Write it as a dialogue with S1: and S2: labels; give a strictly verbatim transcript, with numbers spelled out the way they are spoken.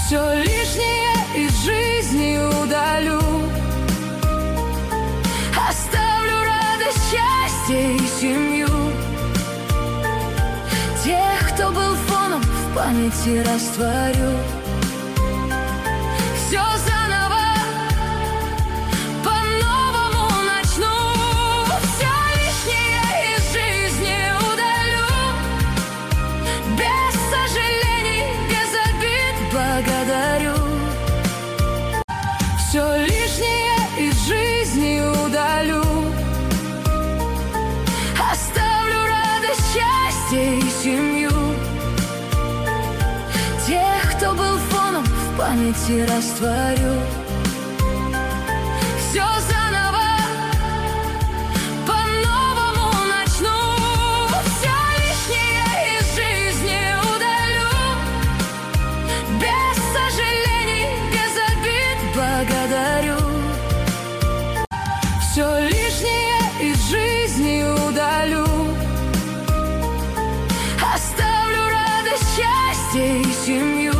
S1: Все лишнее из жизни удалю, оставлю радость, счастье и семью. Тех, кто был фоном, в памяти растворю. Все заново, по-новому начну. Все лишнее из жизни удалю, без сожалений, без обид благодарю. Все лишнее из жизни удалю, оставлю радость, счастье и семью. Тех, кто был фоном, в памяти растворю. Все заново, по-новому начну. Все лишнее из жизни удалю, без сожалений, без обид благодарю. Все лишнее из жизни удалю, оставлю радость, счастье и семью.